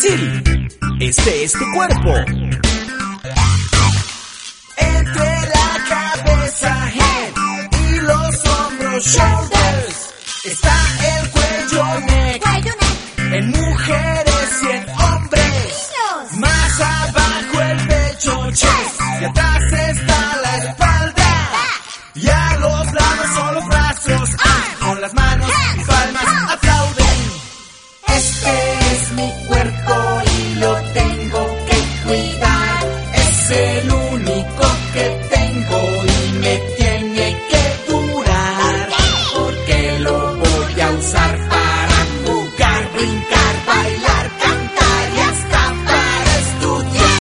fácil. Este es tu cuerpo. Entre la cabeza, head, y los hombros, shoulders, está el cuello, neck. En mujeres y en hombres. Más abajo el pecho, chest. Y atrás está la espalda. Y a los lados son los brazos. Con las manos y palmas